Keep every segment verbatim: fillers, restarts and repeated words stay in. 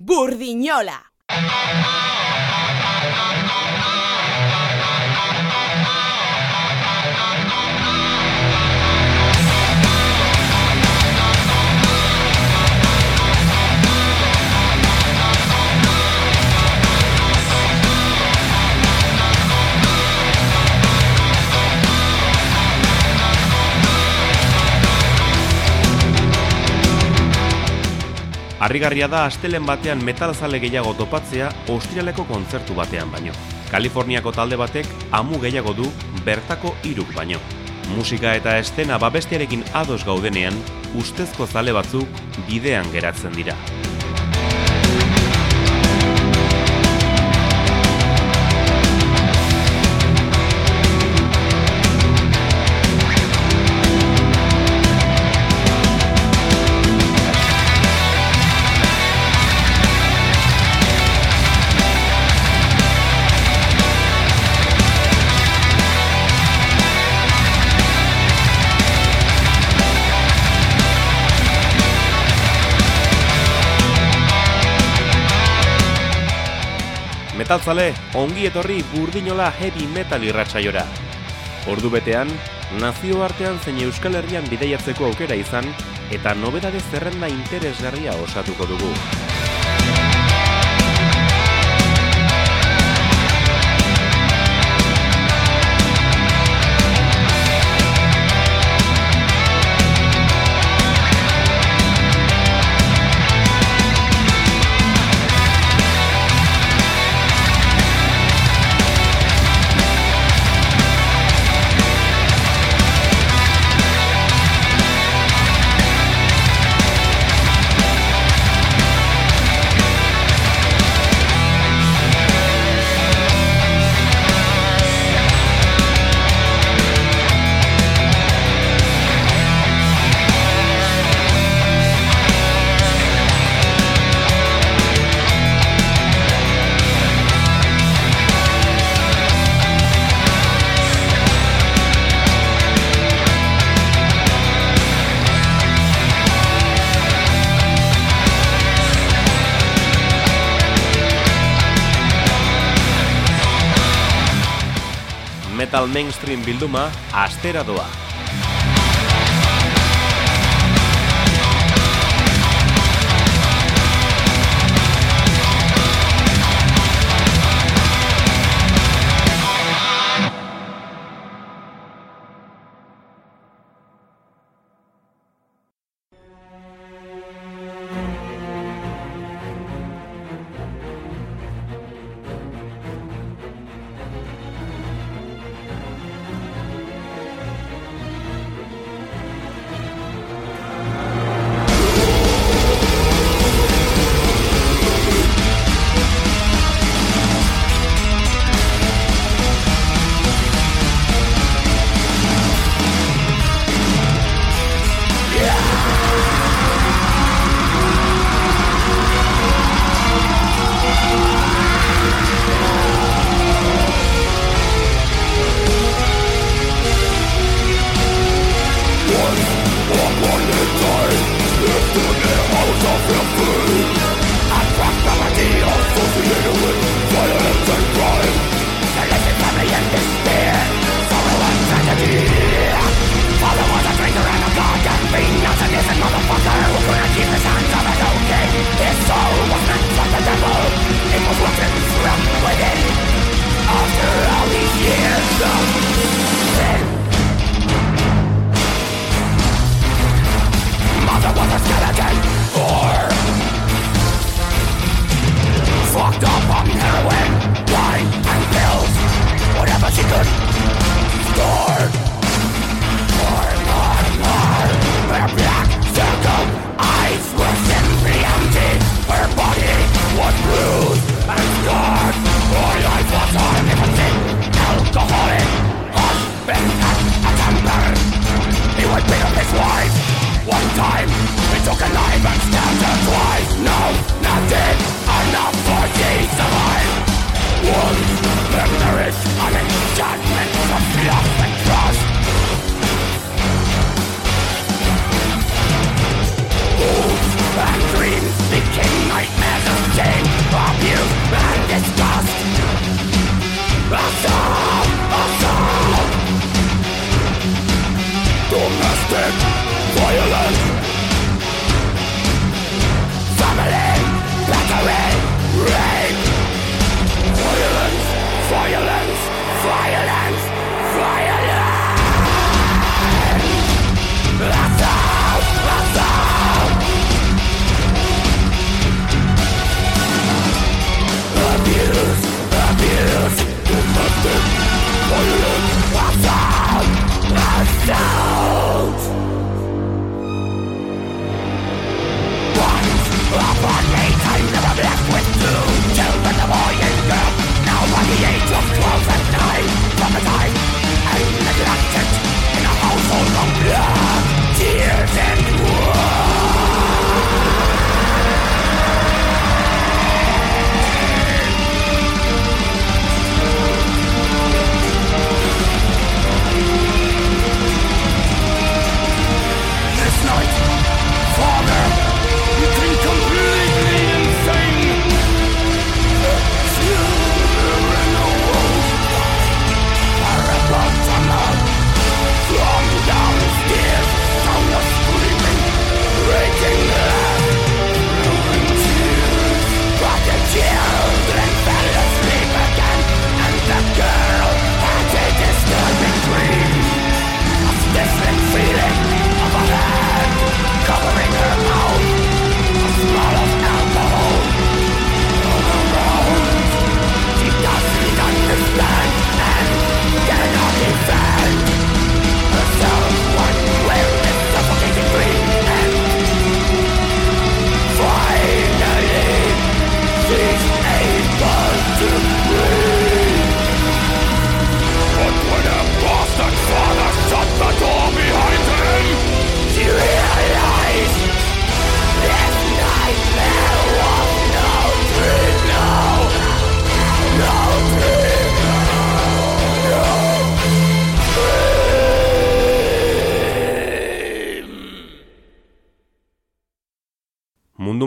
Burdinola. Harrigarria da astelehen batean metalzale gehiago topatzea Australiako kontzertu batean baino. Kaliforniako talde batek amu gehiago du bertako hiruk baino. Musika eta eszena babestearekin ados gaudenean, ustezko zale batzuk bidean geratzen dira. Metalzale, ongi etorri Burdinola heavy metal irratsaiora. Ordu betean, nazioartean zein Euskal Herrian bidaiatzeko aukera izan eta nobedade zerrenda interesgarria osatuko dugu. Metal mainstream bilduma astera doa.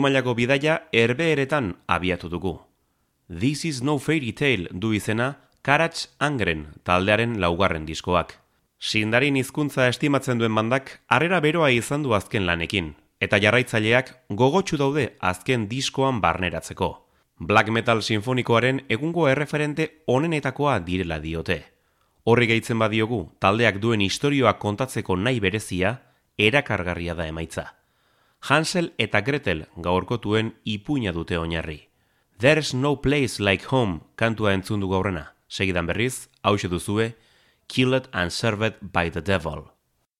mailako bidaia herbeheretan abiatu dugu. This is no fairy tale du izena Karats Angren taldearen laugarren diskoak. Sindarin hizkuntza estimatzen duen bandak harrera beroa izan du azken lanekin, eta jarraitzaileak gogotsu daude azken diskoan barneratzeko. Black metal sinfonikoaren egungo erreferente onenetakoa direla diote. Horri gehitzen badiogu, taldeak duen istorioak kontatzeko nahi berezia, erakargarria da emaitza. Hansel eta Gretel gaurkotuen ipuina dute oinarri. There's no place like home kantua entzun dugu aurrena. Segidan berriz, hauxe duzue, Killed and Served by the Devil.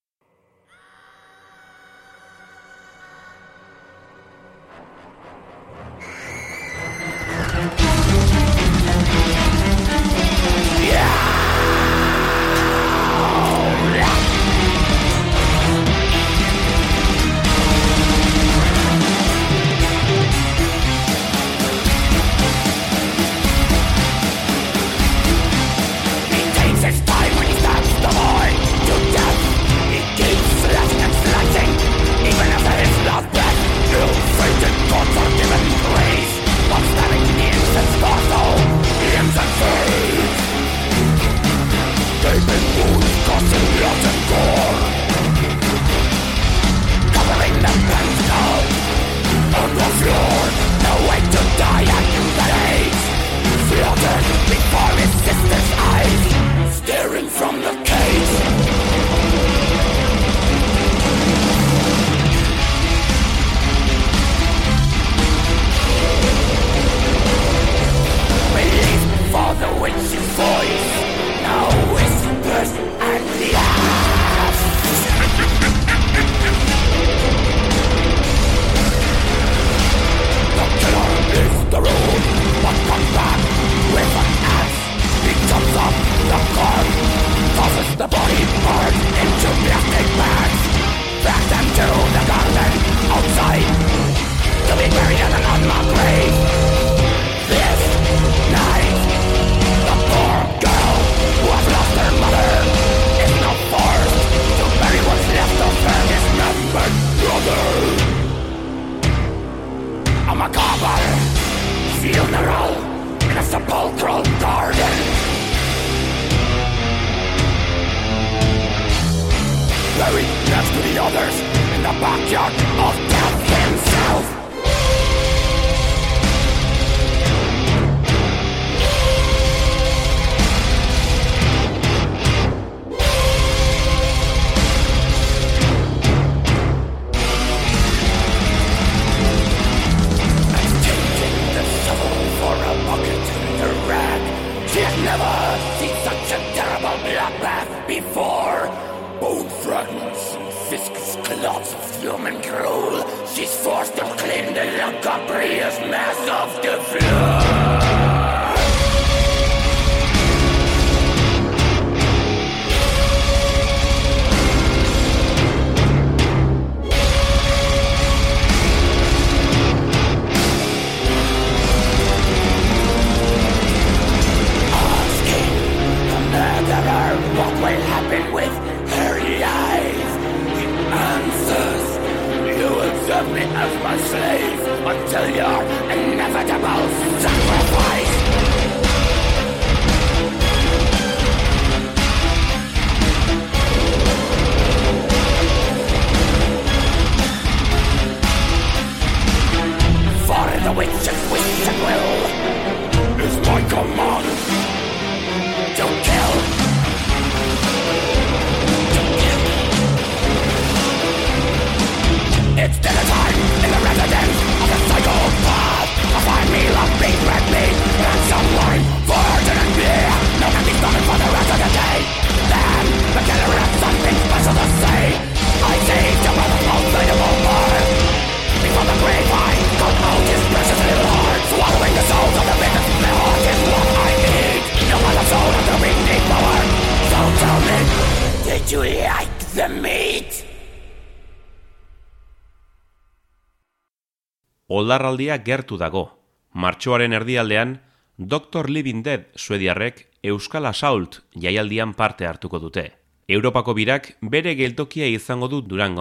Oldarraldia gertu dago. Martxoaren erdialdean, Doctor Living Dead suediarrek Euskal Assault jaialdian parte hartuko dute. Europako birak bere geltokia izango du Durangon.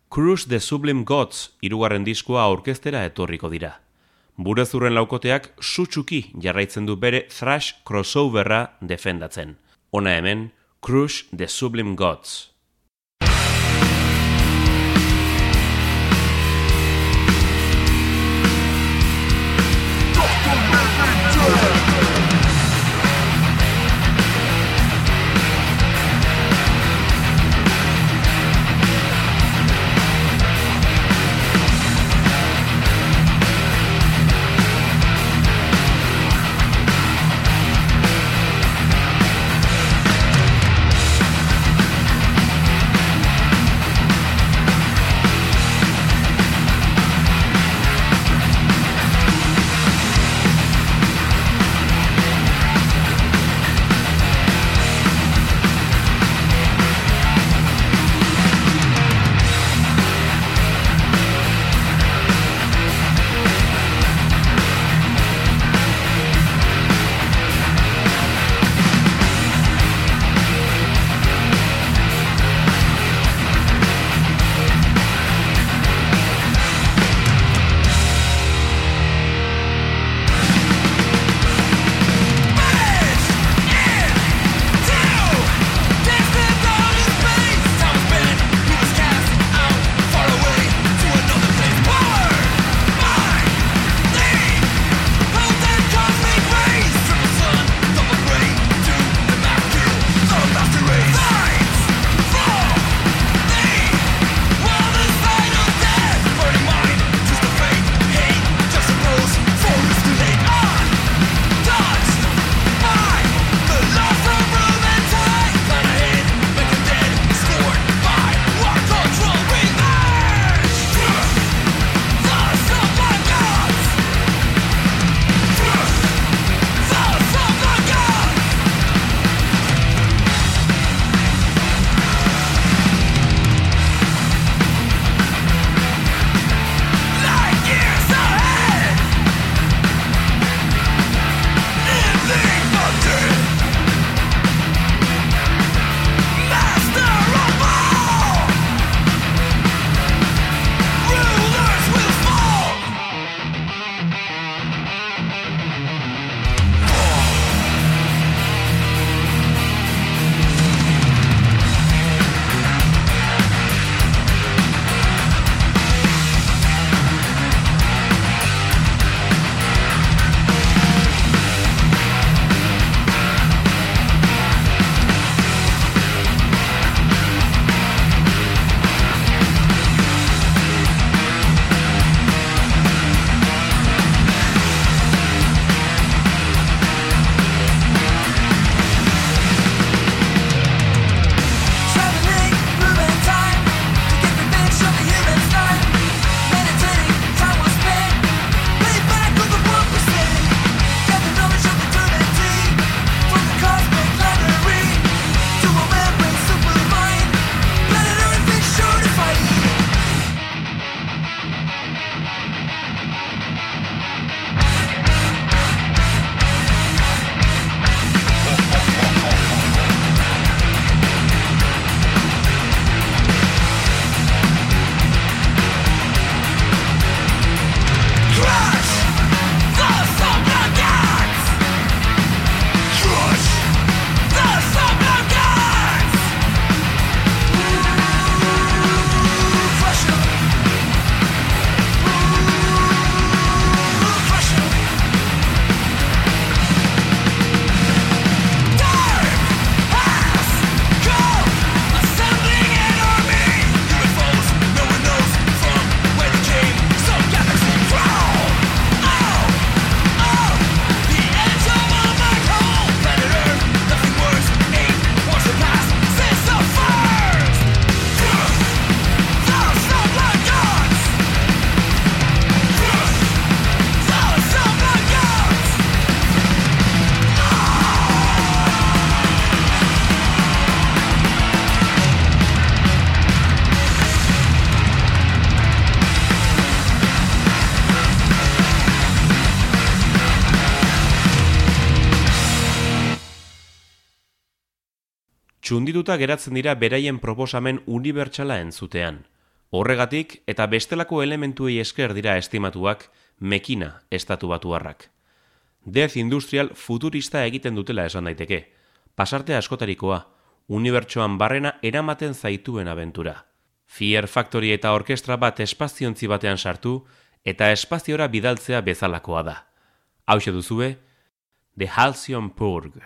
Crush the Sublime Gods hirugarren diskoa aurkeztera etorriko dira. Burezurren laukoteak sutsuki jarraitzen du bere thrash crossoverra defendatzen. Hona hemen, Crush the Sublime Gods. Txundituta geratzen dira beraien proposamen unibertsala entzutean. Horregatik eta bestelako elementuei esker dira estimatuak Mekina estatu batuarrak. Death Industrial futurista egiten dutela esan daiteke. Pasarte askotarikoa, unibertsoan barrena eramaten zaituen abentura. Fear Factory eta orkestra bat espaziontzi batean sartu eta espaziora bidaltzea bezalakoa da. Hauxe duzue, The Halcyon Purge.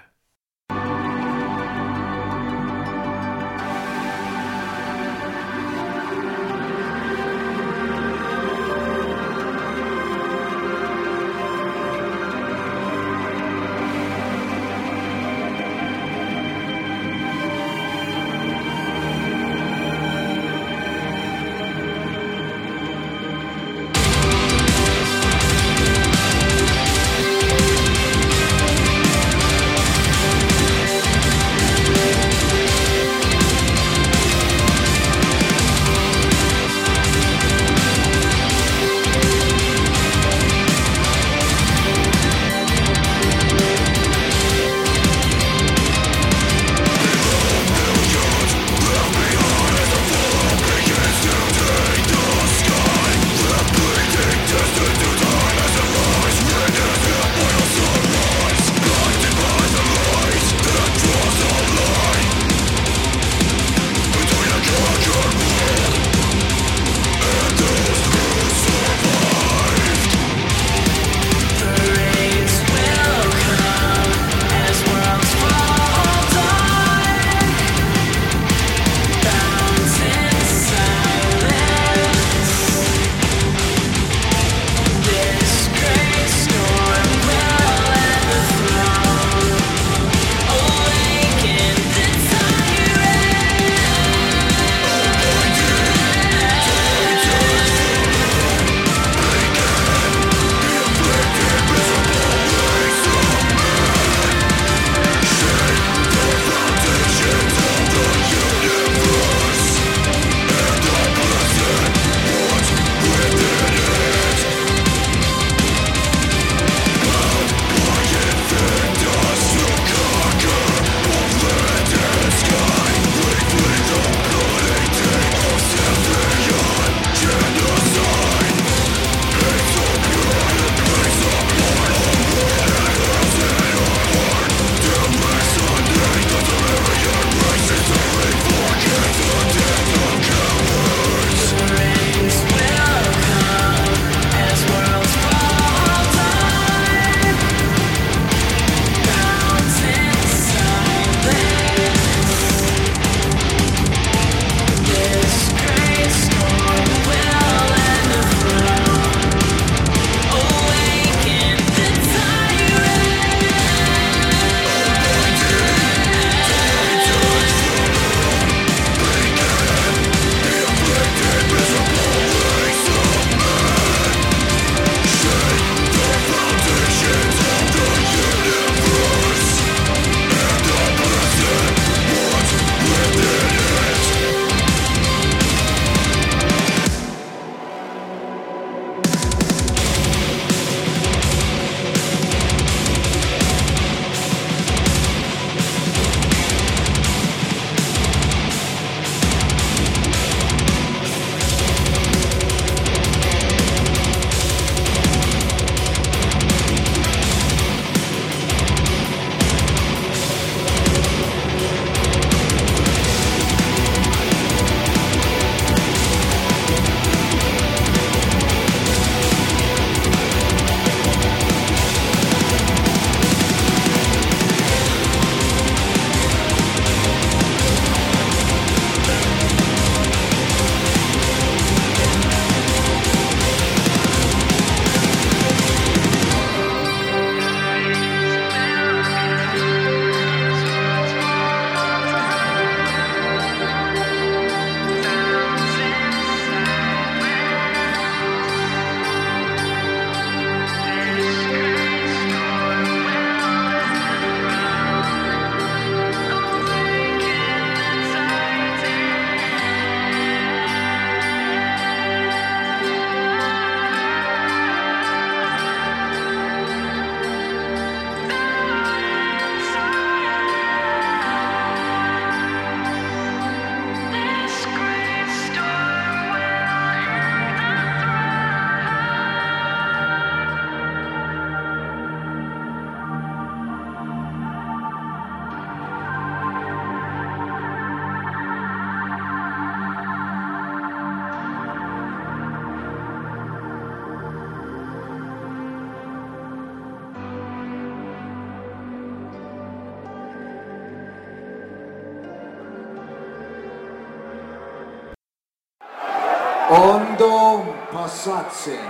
Ondo pasatzen.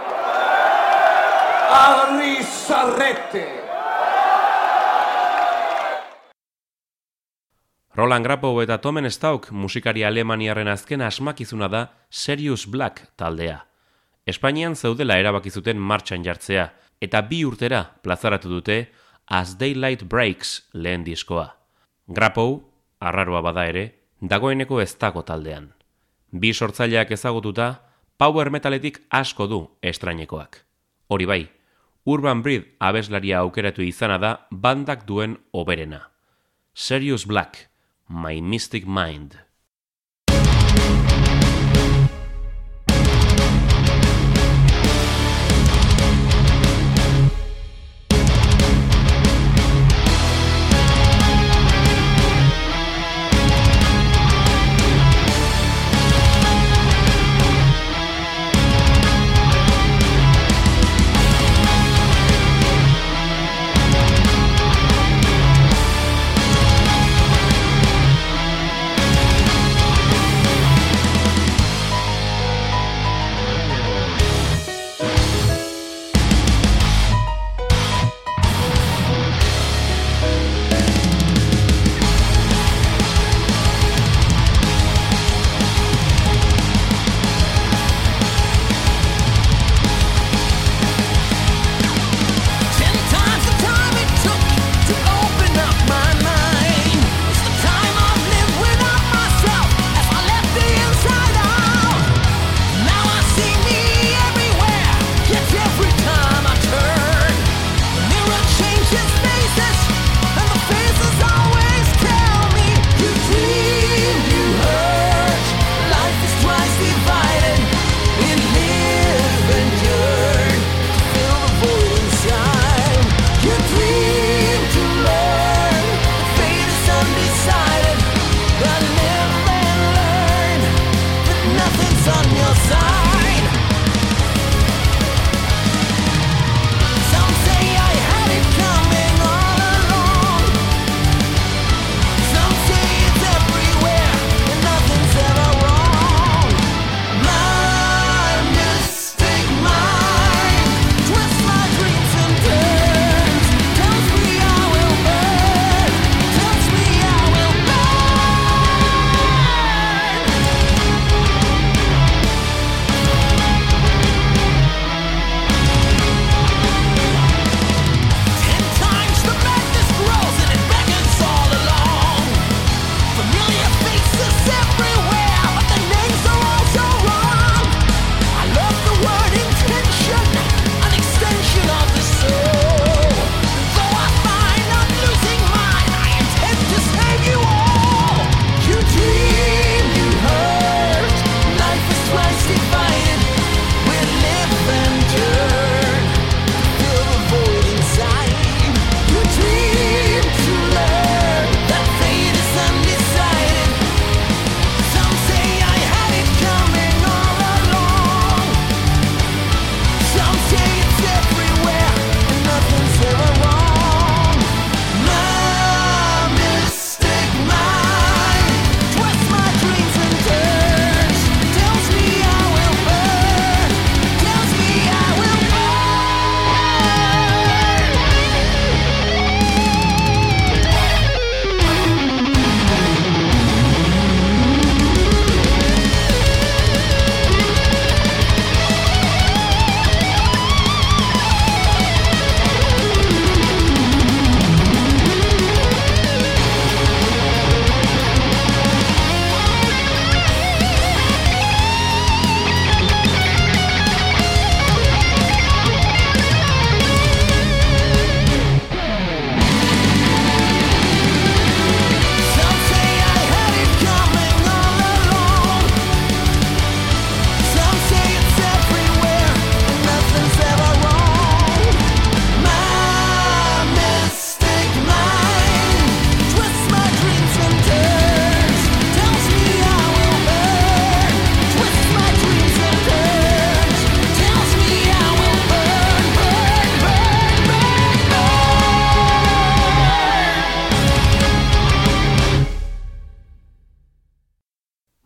Arri zarrete. Roland Grapow eta Tomen Stauk musikari alemaniarren azken asmakizuna da Serious Black taldea. Espainian zeudela erabaki zuten martxan jartzea, eta bi urtera plazaratu dute As Daylight Breaks lehen diskoa. Grapow, arraroa bada ere, dagoeneko ez dago taldean. Bi sortzaileak ezagututa, power metaletik asko du estrainekoak. Hori bai, Urban Breed abeslaria aukeratu izana da bandak duen hoberena. Serious Black, My Mystic Mind.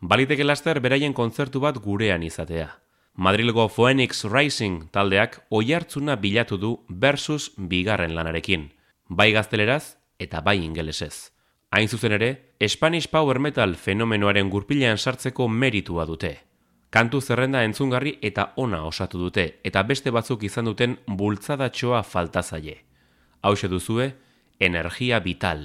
Baliteke laster beraien kontzertu bat gurean izatea. Madrilgo Phoenix Rising taldeak oihartzuna bilatu du Versus bigarren lanarekin, bai gazteleraz eta bai ingelesez. Hain zuzen ere, Spanish Power Metal fenomenoaren gurpilean sartzeko meritua dute. Kantu zerrenda entzungarri eta ona osatu dute, eta beste batzuk izan duten bultzadatxoa falta zaie. Hauxe duzue, Energia Vital.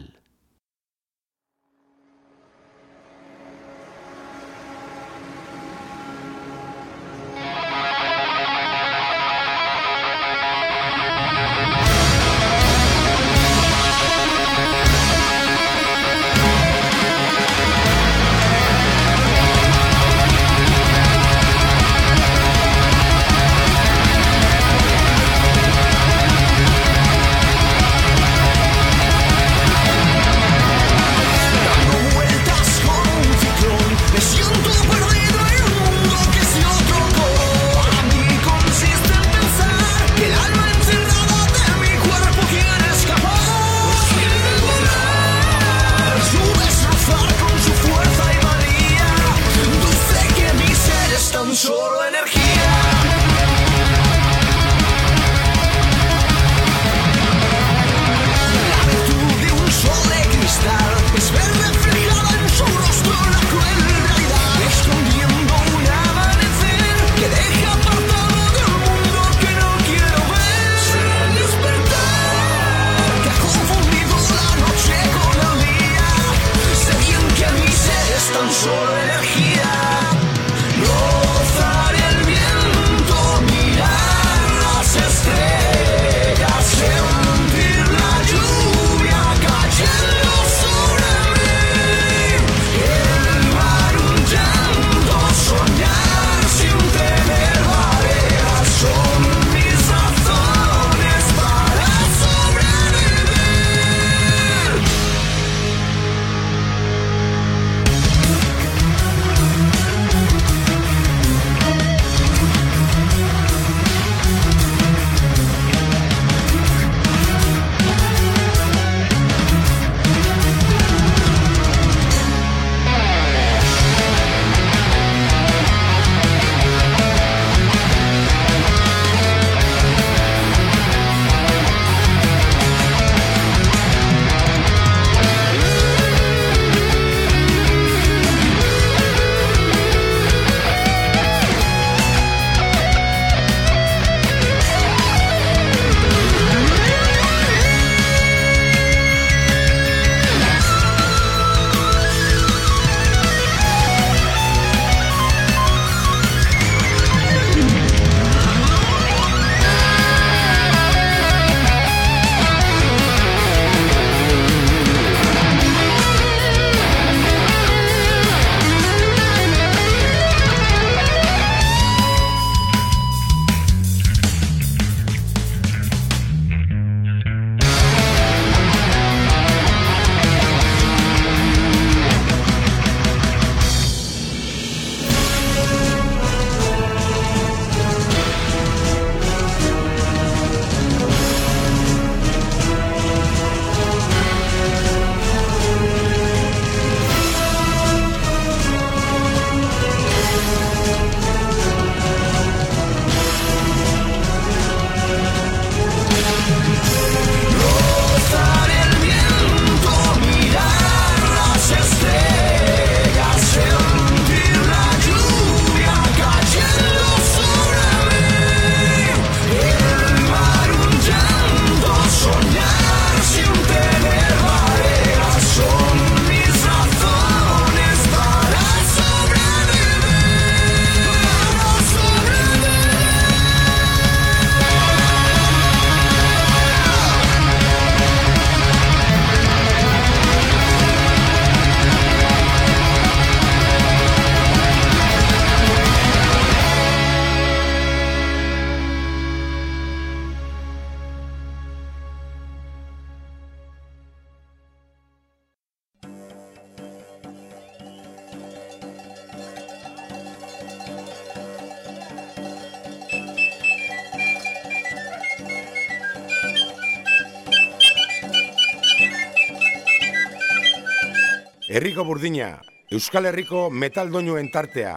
Herriko Burdina, Euskal Herriko metal doinuen tartea.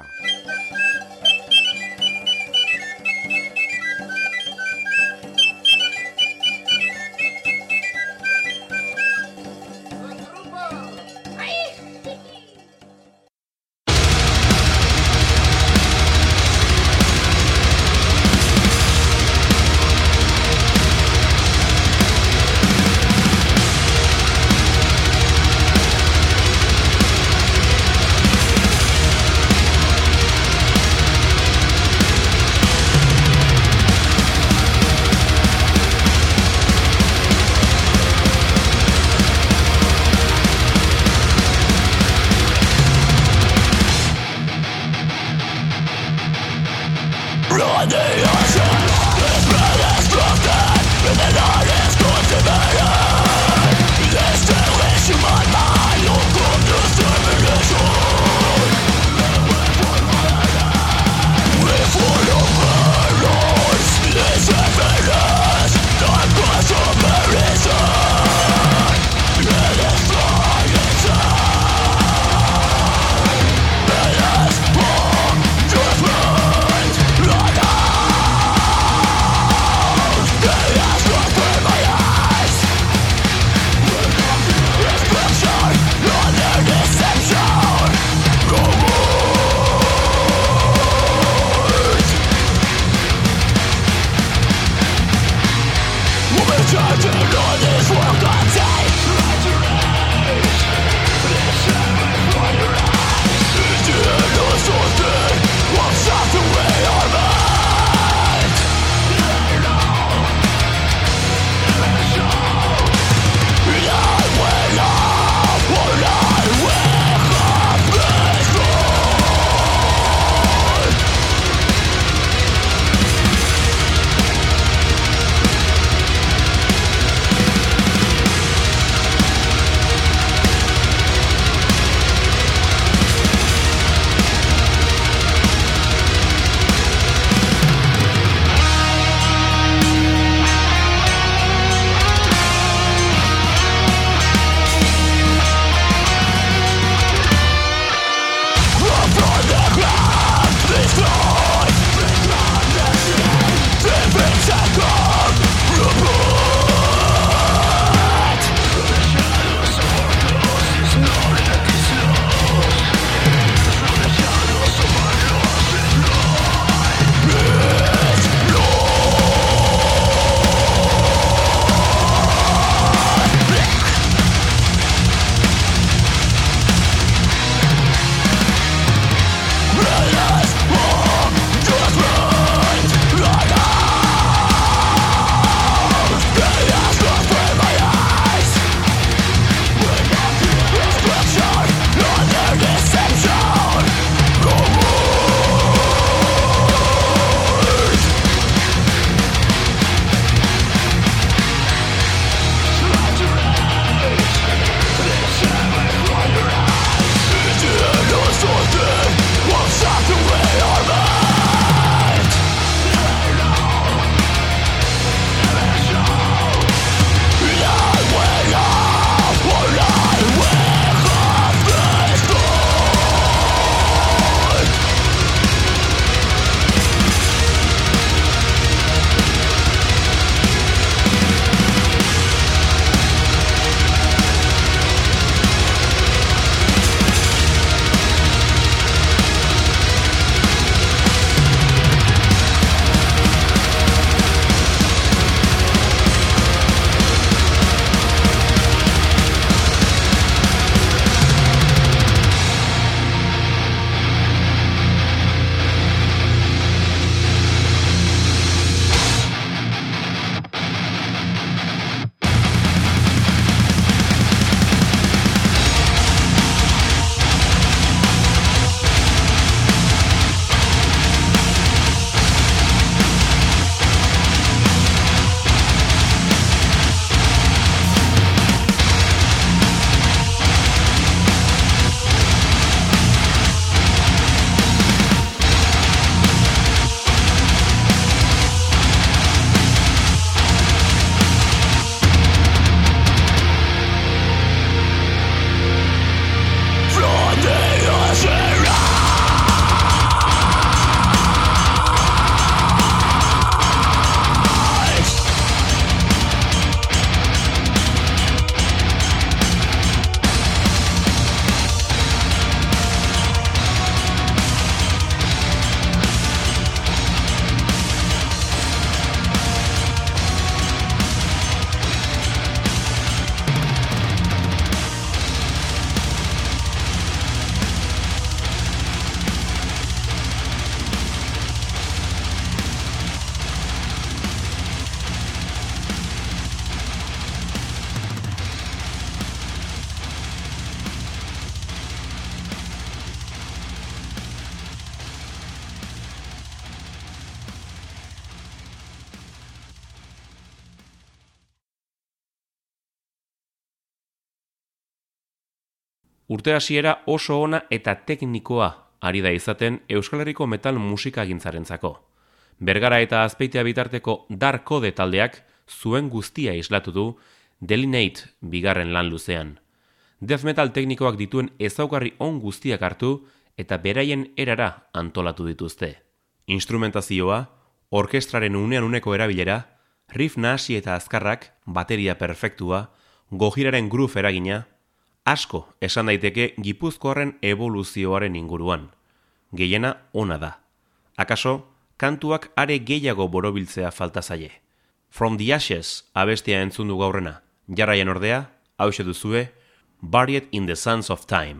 Urte hasiera oso ona eta teknikoa ari da izaten Euskal Herriko metal musikagintzarentzako. Bergara eta Azpeitia bitarteko Dark Code taldeak zuen guztia islatu du Delineate bigarren lan luzean. Death metal teknikoak dituen ezaugarri on guztiak hartu eta beraien erara antolatu dituzte. Instrumentazioa, orkestraren unean uneko erabilera, riff nahasi eta azkarrak, bateria perfektua, gojiraren groove eragina, asko esan daiteke Gipuzkoarren evoluzioaren inguruan. Gehiena ona da. Akaso, kantuak are gehiago borobiltzea falta zaie. From the Ashes abestia entzun du gaurrena. Jarraian ordea, hauxe duzue, Buried in the Sands of Time.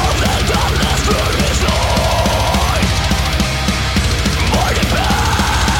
Morning back!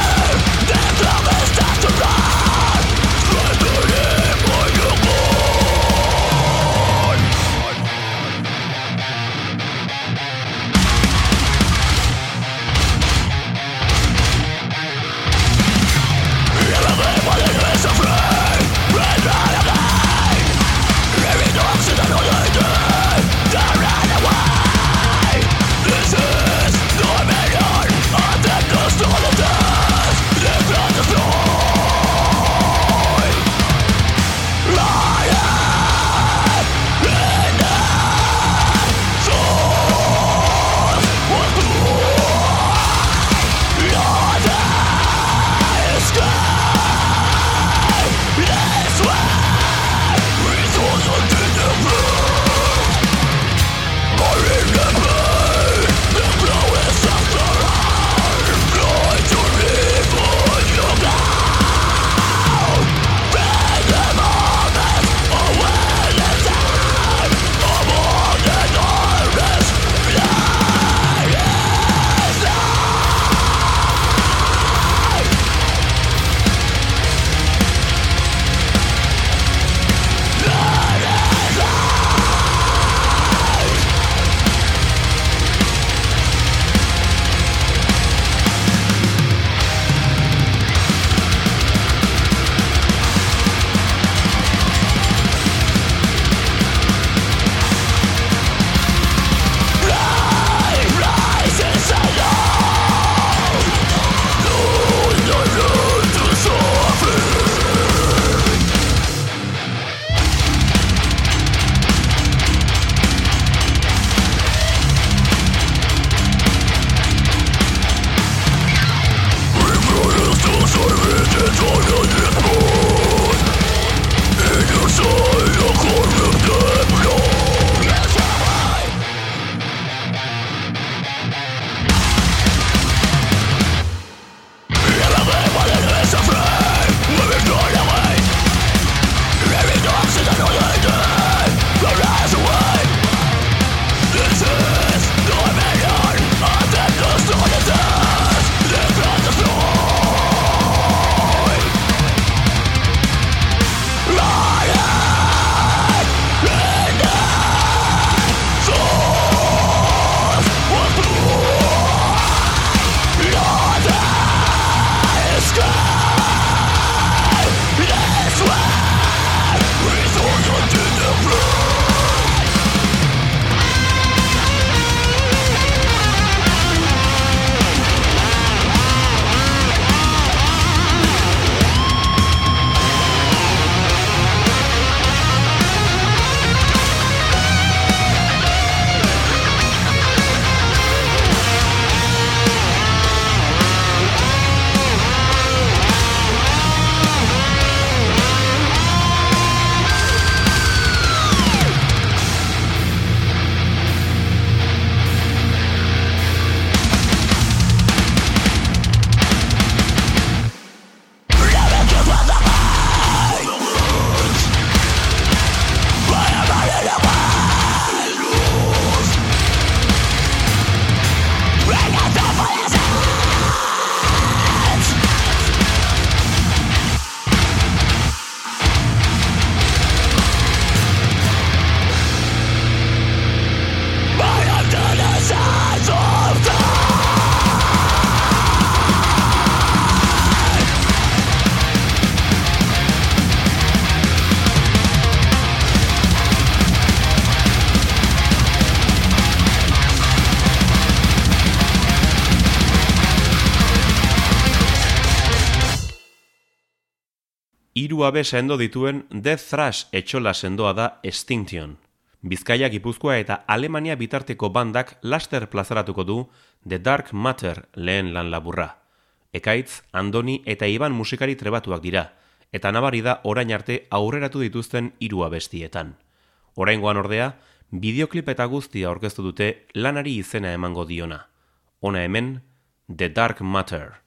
hiru abe sendo dituen Death Thrash etxola sendoa da Extinction. Bizkaia, Gipuzkoa eta Alemania bitarteko bandak laster plazaratuko du The Dark Matter lehen lan laburra. Ekaitz, Andoni eta Iban musikari trebatuak dira, eta nabari da orain arte aurreratu dituzten hiru abestietan. Oraingoan ordea, bideoklip eta guztia aurkeztu dute lanari izena emango diona. Hona hemen, The Dark Matter.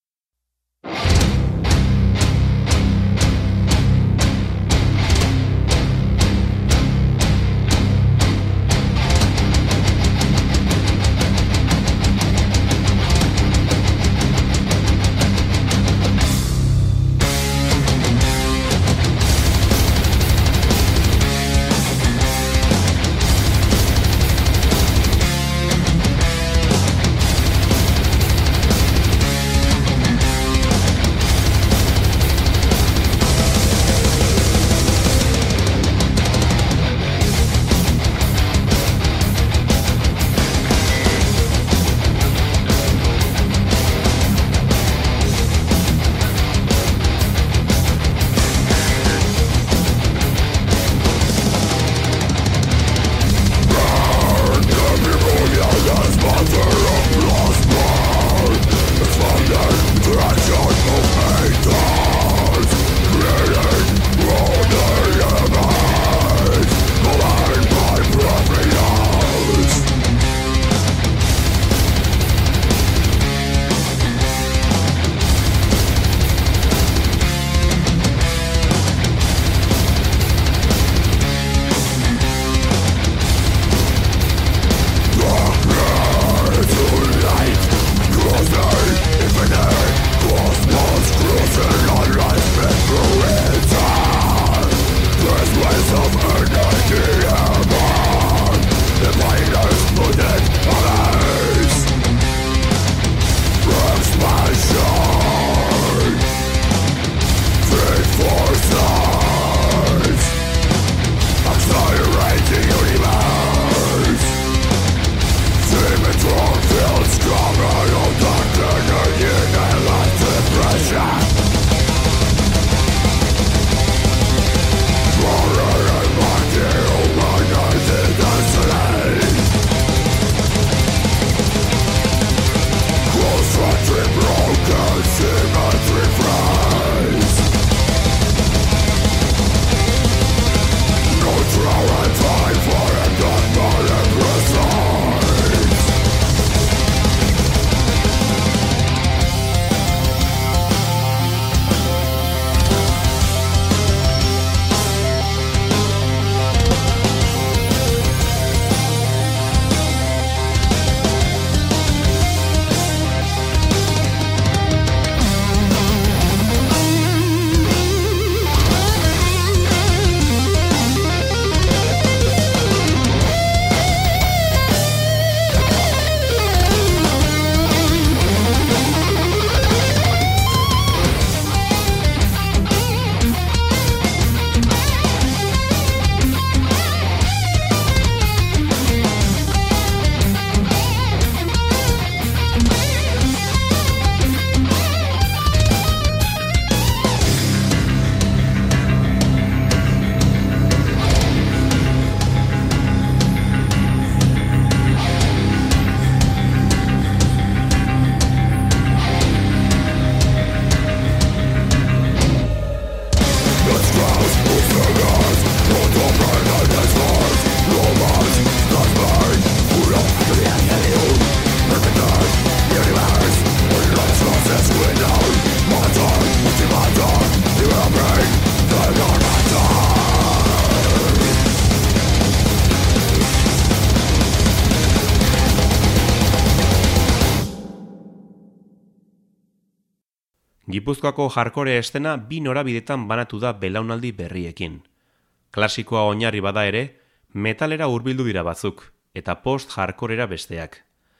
Gipuzkoako hardcore estena bi norabidetan banatu da belaunaldi berriekin. Klasikoa oinarri bada ere, metalera hurbildu dira batzuk, eta post-hardcorera besteak.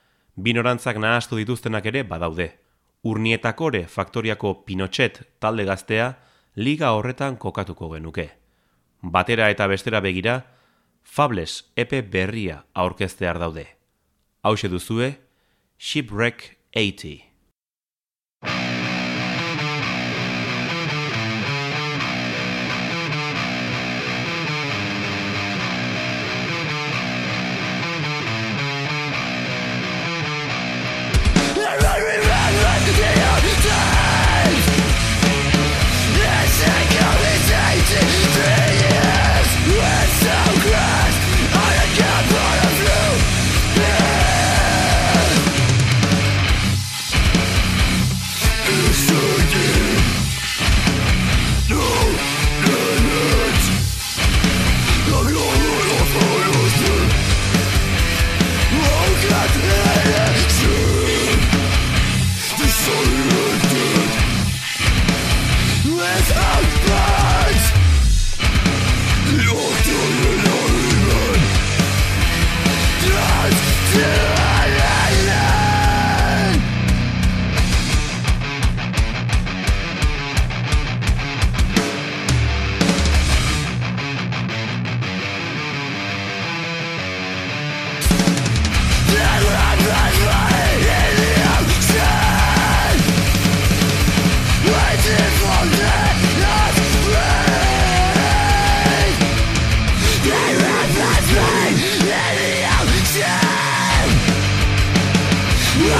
Bi norantzak nahastu dituztenak ere badaude. Urnietakore faktoriako Pinochet talde gaztea liga horretan kokatuko genuke. Batera eta bestera begira, Fables epe berria aurkeztear daude. Hauxe duzue, Shipwreck eighty.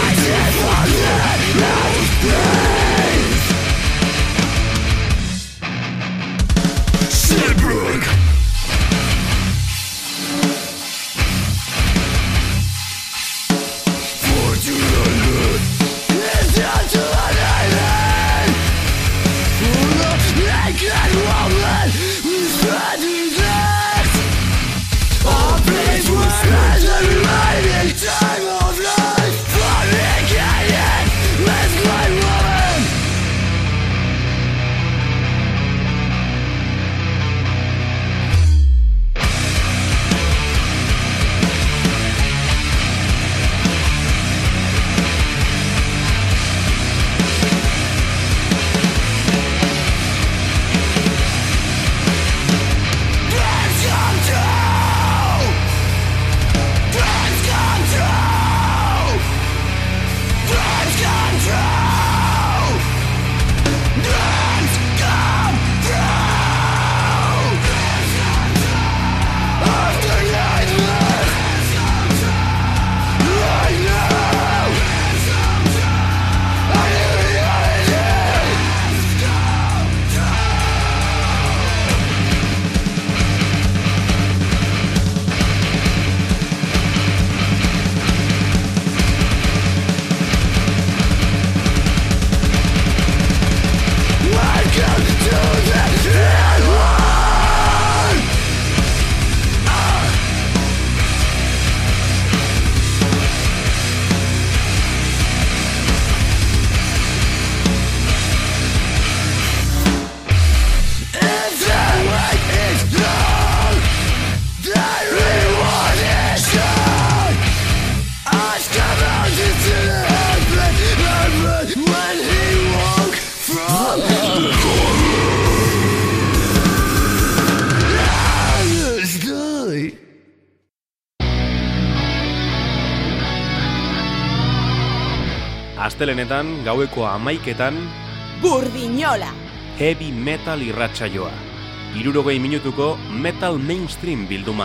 Astelenetan, gaueko hamaiketan, Burdinola! Heavy metal irratsaioa. Hirurogei minutuko metal mainstream bilduma.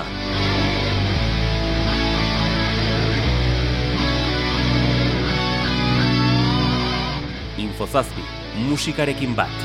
Infozazpi, musikarekin bat.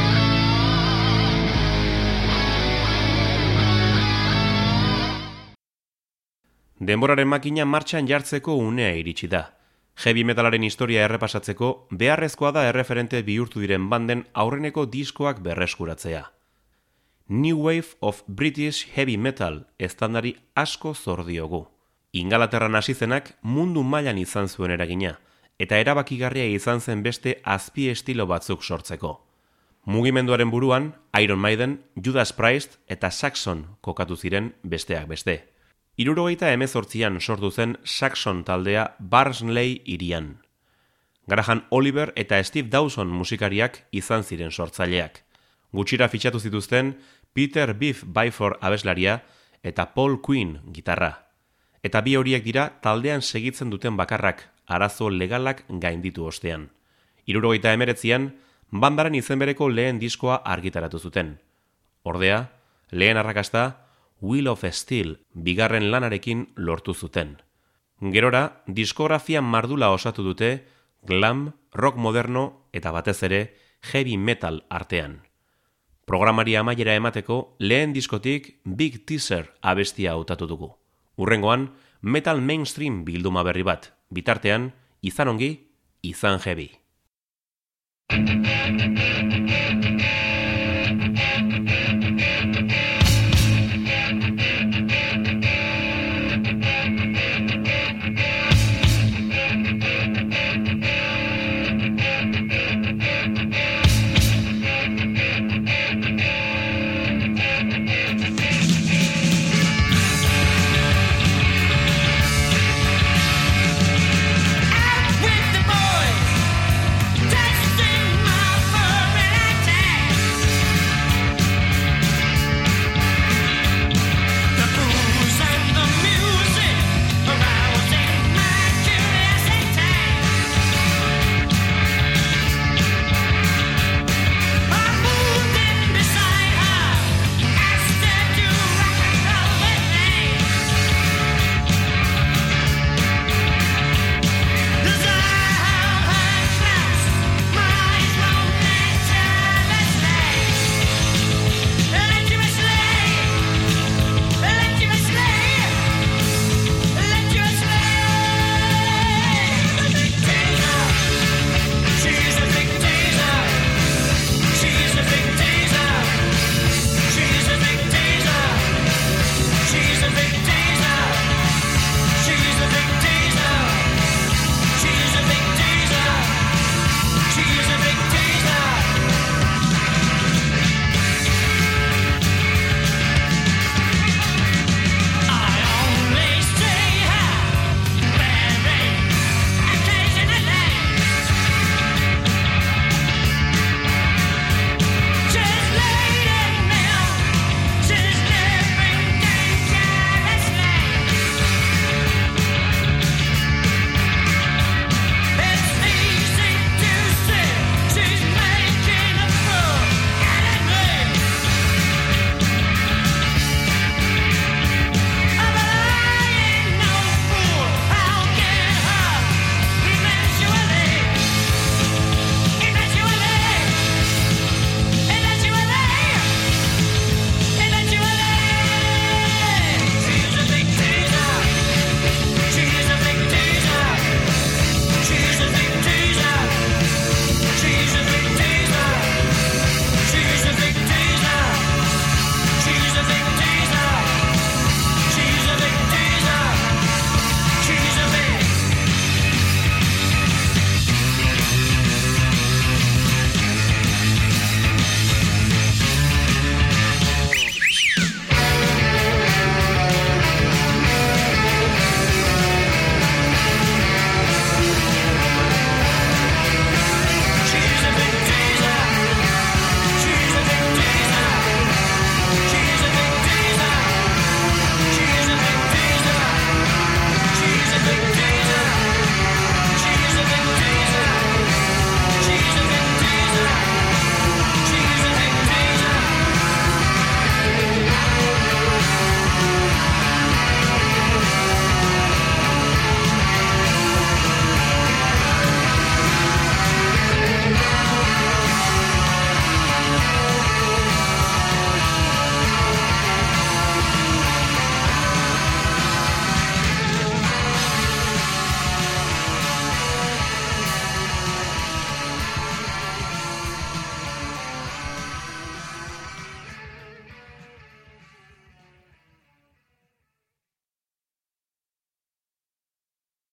Denboraren makina martxan jartzeko unea iritsi da. Heavy metalaren historia errepasatzeko, beharrezkoa da erreferente bihurtu diren banden aurreneko diskoak berreskuratzea. New Wave of British Heavy Metal estandari asko zor diogu. Ingalaterran hasi zenak mundu mailan izan zuen eragina, eta erabakigarria izan zen beste azpi estilo batzuk sortzeko. Mugimenduaren buruan, Iron Maiden, Judas Priest eta Saxon kokatu ziren besteak beste. Hirurogeita hemezortzian sortu zen Saxon taldea Barnsley hirian. Graham Oliver eta Steve Dawson musikariak izan ziren sortzaileak. Gutxira fitxatu zituzten Peter Biff Byford abeslaria eta Paul Quinn gitarra. Eta bi horiek dira taldean segitzen duten bakarrak, arazo legalak gainditu ostean. Hirurogeita hemeretzian, bandaren izenbereko lehen diskoa argitaratu zuten. Ordea, lehen arrakasta, Wheel of Steel bigarren lanarekin lortu zuten. Gerora, diskografia mardula osatu dute glam, rock moderno eta batez ere heavy metal artean. Programari amaiera emateko lehen diskotik Big Teaser abestia hautatu dugu. Hurrengoan, metal mainstream bilduma berri bat. Bitartean, izan ongi, izan heavy.